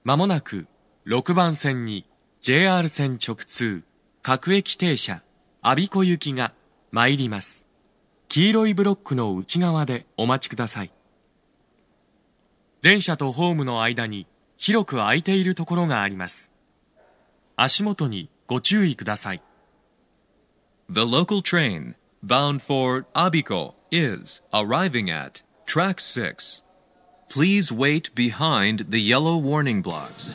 まもなく6番線に JR 線直通各駅停車我孫子行きが参ります。黄色いブロックの内側でお待ちください。電車とホームの間に広く空いているところがあります。足元にご注意ください。 The local train bound for Abiko is arriving at track 6. Please wait behind the yellow warning blocks.